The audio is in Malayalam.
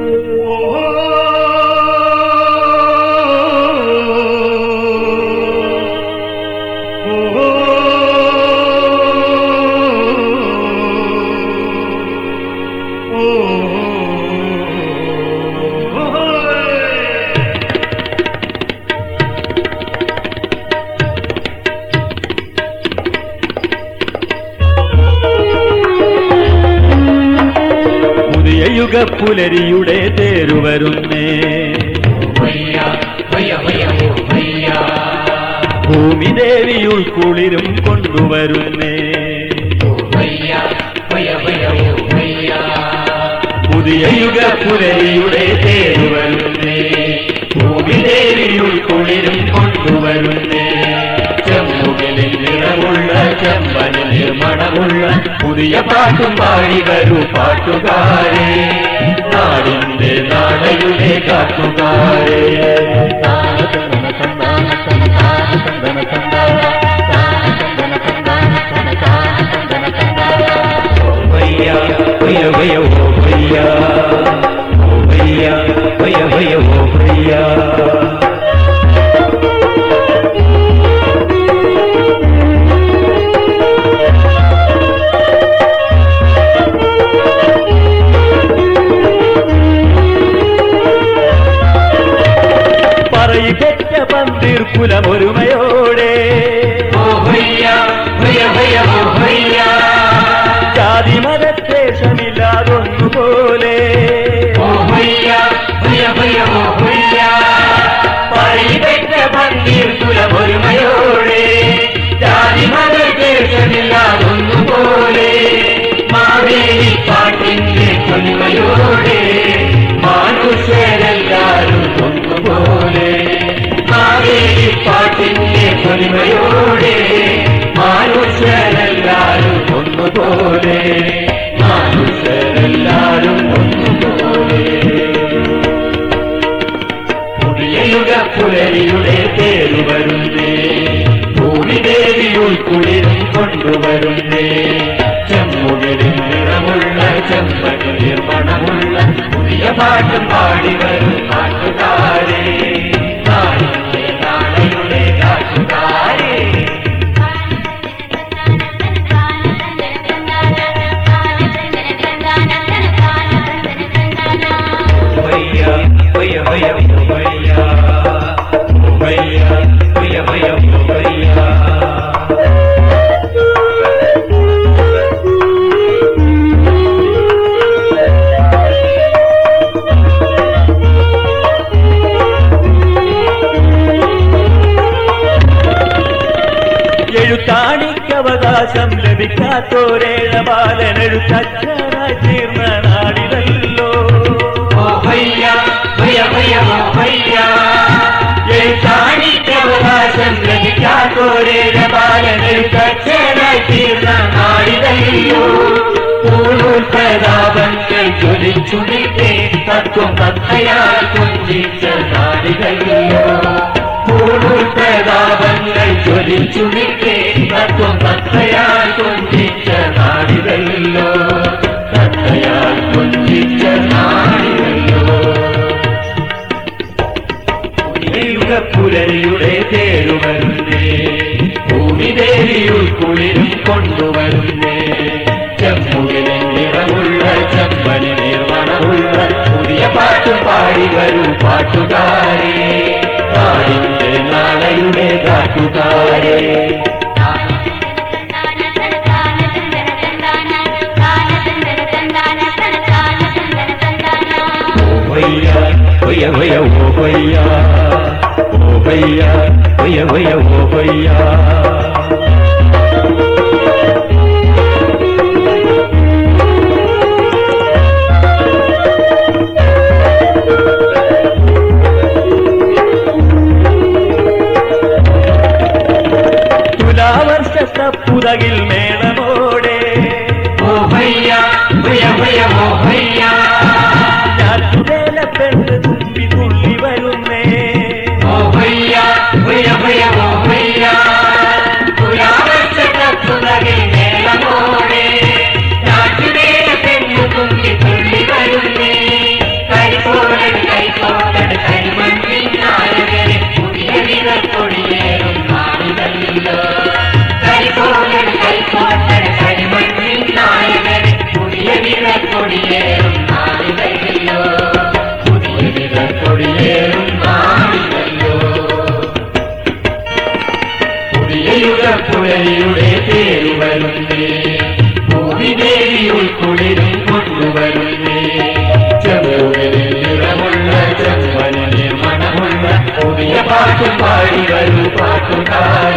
പുലരിയുടെ തേരുവരുന്നേ ഭൂമിദേവിയുൾ കുളിരും കൊണ്ടുവരുന്നേ പുതിയ യുഗ പുലരിയുടെ തേരുവരുന്നേ ഭൂമിദേവിയുൾ കുളിരും കൊണ്ടുവരുന്നേ ചെമ്മുകിലിൽ നിറമുള്ള ചെമ്പനിൽ മണമുള്ള പുതിയ പാട്ടും പാടി വരൂ പാട്ടുകാരെ നാടിന്റെ നാടയുടെ കാട്ടുകാരെ കുലമൊരുമയോടെ ജാതി മതദ്വേഷമില്ലാതൊന്നുപോലെ കുലമൊരുമയോടെ ജാതി മതദ്വേഷമില്ലാതൊന്നുപോലെ മാവേലി പാട്ടിന്റെ പൊലിമയോടെ മനുഷ്യരെല്ലാരും ഒന്നുപോലെ പാട്ടിന്റെ പൊലിമയോടെ മനുഷ്യരെല്ലാരും ഒന്നുപോലെ മനുഷ്യരെല്ലാരും ഒന്നുപോലെ പുതിയ യുഗ പുലരിയുടെ തേരുവരുന്നേ ഭൂമിദേവിയുൾ കുളിരും കൊണ്ടുവരുന്നേ ചെമ്മുകിലിൽ നിറമുള്ള ചെമ്പനിൽ മണമുള്ള പുതിയ പാട്ടും പാടി വരും പാട്ടുകാരെ എഴുത്താണിക്കവകാശം ലഭിക്കാത്തോരേഴ ബാലനെഴുത്തച്ഛനായി തീർന്ന നാടിതല്ലോ എഴുത്താണിക്കവകാശം ലഭിക്കാത്തോരേഴ ബാലനെഴുത്തച്ഛനായി തീർന്ന നാടിതല്ലോ പൂണൂൽ പ്രതാപങ്ങൾ ജ്വലിച്ചു നിൽക്കേ തത്വം തത്തയാൽ കൊഞ്ചിച്ച നാടിതല്ലോ പൂണൂൽ പ്രതാപങ്ങൾ ജ്വലിച്ചു നിൽക്കേ തത്വം തത്തയാൽ കൊഞ്ചിച്ച നാടിതല്ലോ തത്തയാൽ കൊഞ്ചിച്ച നാടിതല്ലോ യുഗ പുലരിയുടെ തേരുവരുന്നേ ഭൂമിദേവിയുൾ കുളിരും കൊണ്ടുവരുന്നേ ചെമ്മുകിലിൽ നിറമുള്ള ചെമ്പനി നിർവണമുള്ള പുതിയ പാട്ടും പാടി വരൂ പാട്ടുകാരെ നാടിന്റെ നാളയുടെ കാട്ടുകാരെ പുതകിൽ മേളമോടെ ഞാറ്റുവേല പെണ്ണ് തുമ്പി തുള്ളി വരുന്നേ പുതകിൽ പുലരിയുടെ തേരു വരുന്നേ ഭൂമിദേവി ഉൾക്കുളിരും കൊണ്ടുവരുന്നേ ചെറുകളിൽ നിറമുള്ള ചെമ്മനിൽ മണമുള്ള പുതിയ പാട്ടും പാടി വരൂ പാട്ടുകാർ